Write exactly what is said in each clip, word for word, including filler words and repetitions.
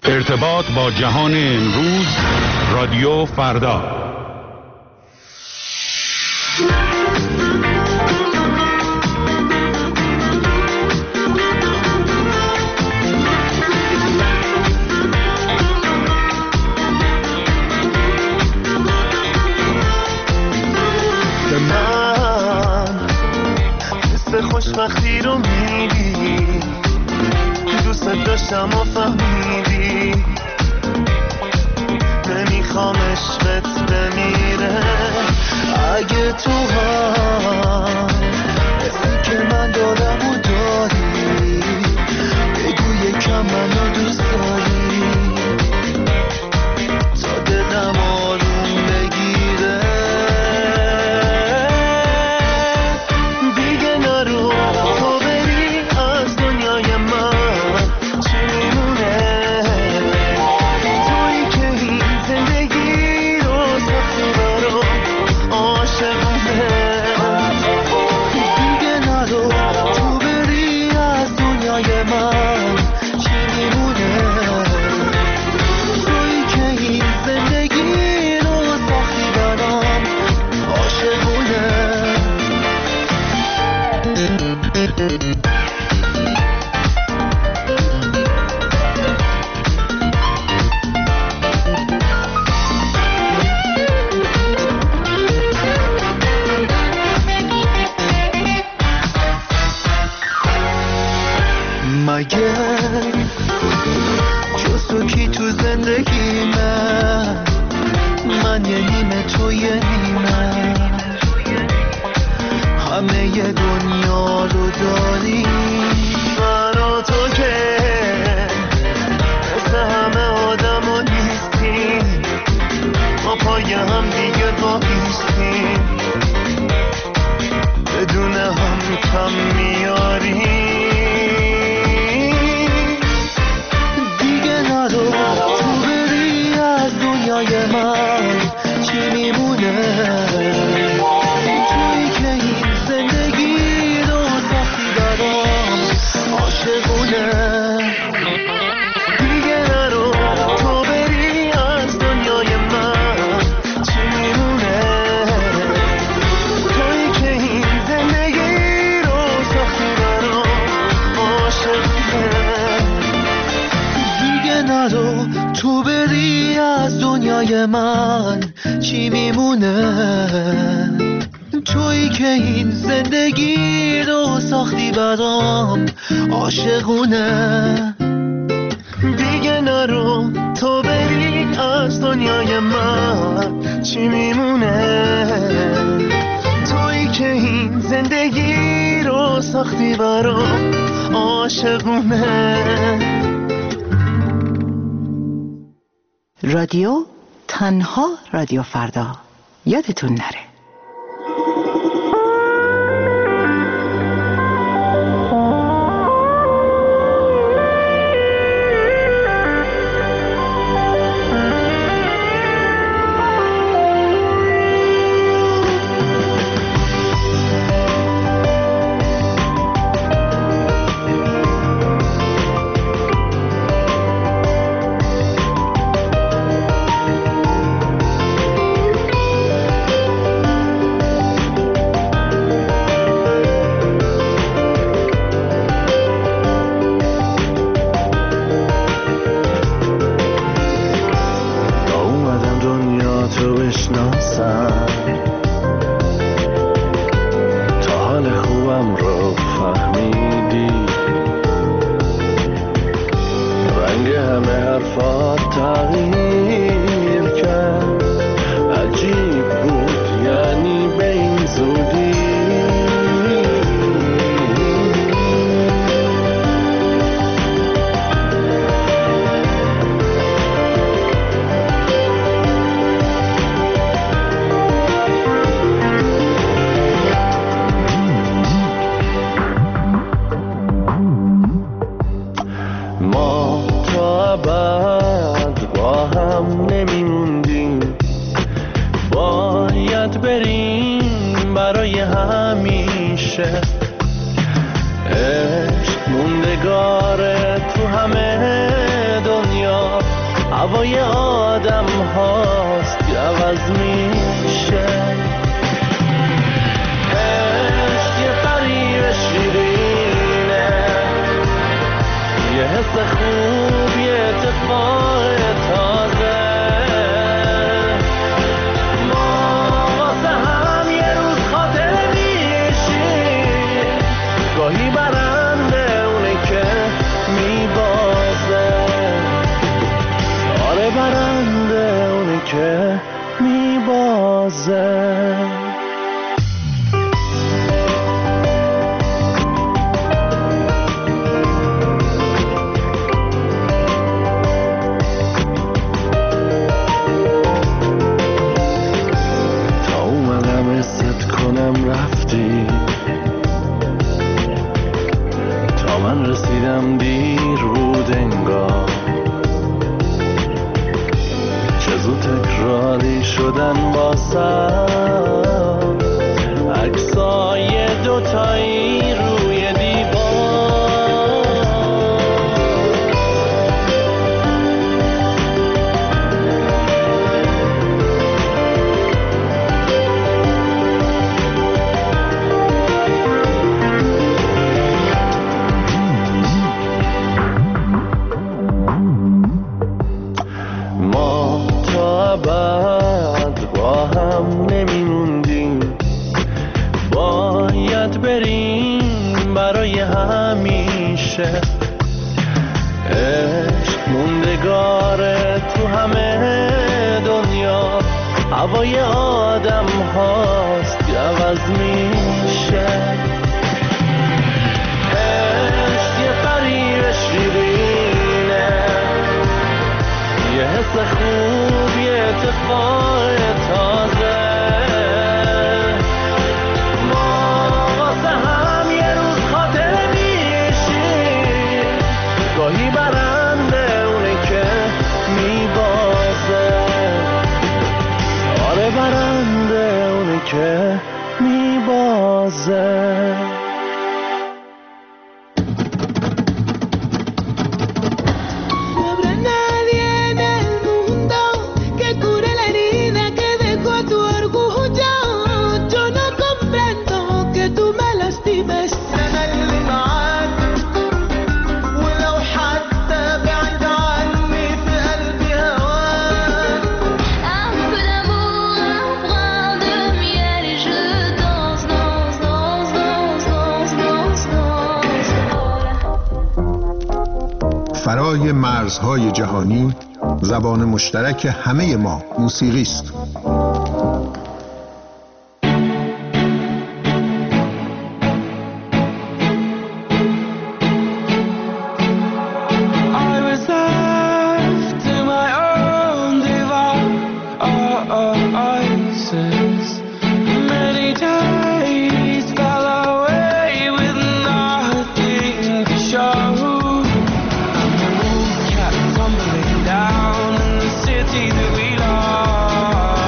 ارتباط با جهان امروز، رادیو فردا. به من حس خوشبختی رو میدی، دوست داشتم و فهمیدی، نمیخوام عشقت بمیره. اگه تو هم حسی که من دارم و داری، بگو یکم منو دوست داری تا دلم آروم بگیره. دیگه نرو تو بری از دنیای من، چی میمونه؟ تویی که این زندگی رو سختی برام عاشقونه. دیگه نرو تو بری از دنیای من، چی میمونه؟ تویی که این زندگی رو سختی برام عاشقونه. مگه جز تو کی تو زندگی من، من یه نیمه تو یه نیمه، همه ی دنیا رو داری. من و تو که مثل همه آدم ها نیستیم، ما پای هم دیگه بایستیم، بدون هم کم میاریم. دیگه نرو تو بری از دنیای من، چی میمونه؟ تویی که این زندگی رو سختی برام عاشقونه. دیگه نرو تو بری از دنیای من، چی میمونه؟ تویی که این زندگی رو سختی برام عاشقونه. دیگه نرو تو بری از دنیای من، چی میمونه؟ تویی که این زندگی رو ساختی برام عاشقونه. دیگه نرو تو بری از دنیای من، چی میمونه؟ تویی که این زندگی رو ساختی برام عاشقونه. رادیو تنها رادیو فردا، یادتون نره. همیشه عشق موندگاره تو همه دنیا. هوای آدم هاست که عوض میشه. عشق یه فریب شیرینه، یه حس خوب، یه اتفاق تازه. ما واسه هم یه روز خاطره میشیم، گاهی برنده اونه که میبازه. آره برنده اونه که میبازه. رفتی تا من رسیدم دیر بود انگار، چه زود تکراری شدن واسم عکسای دوتایی روی دیوار. بعد با هم نمیموندیم، باید بریم برای همیشه. عشق موندگاره تو همه دنیا، هوای آدم هاست که عوض میشه. عشق یه فریب شیرینه، یه حس خوب، یه اتفاق تازه. ما واسه هم یه روز خاطره میشیم، گاهی برنده اونه که میبازه. آره برنده اونه که میبازه. فرای مرزهای جهانی، زبان مشترک همه ما موسیقی است. Down in the city that we love.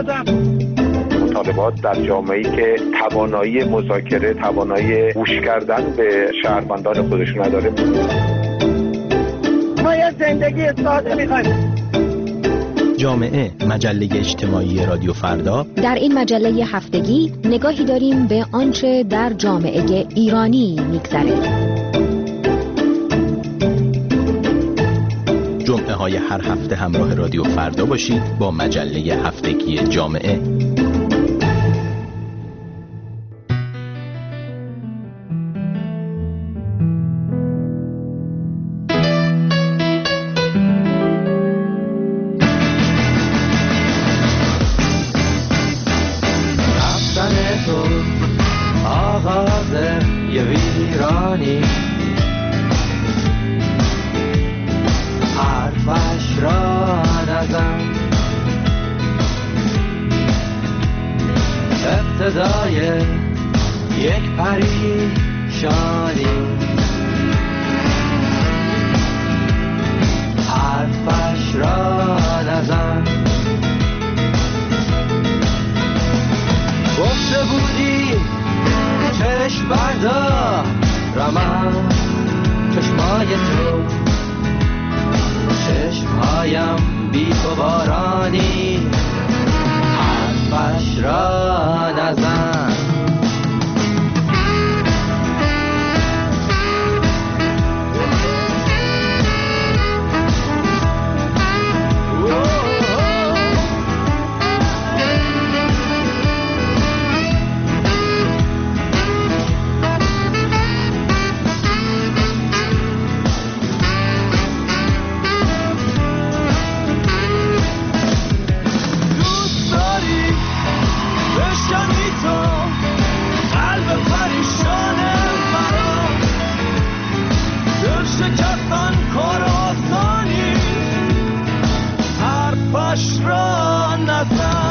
دادم. مطالبات در جامعه‌ای که توانایی مذاکره، توانایی گوش کردن به شهروندان خودشون نداره. ما یه زندگی ساده می‌خوایم. جامعه، مجله اجتماعی رادیو فردا. در این مجله هفتگی نگاهی داریم به آنچه در جامعه ایرانی می‌گذره. جمعه های هر هفته همراه رادیو فردا باشید با مجله هفتگی جامعه. حرفش را نزن.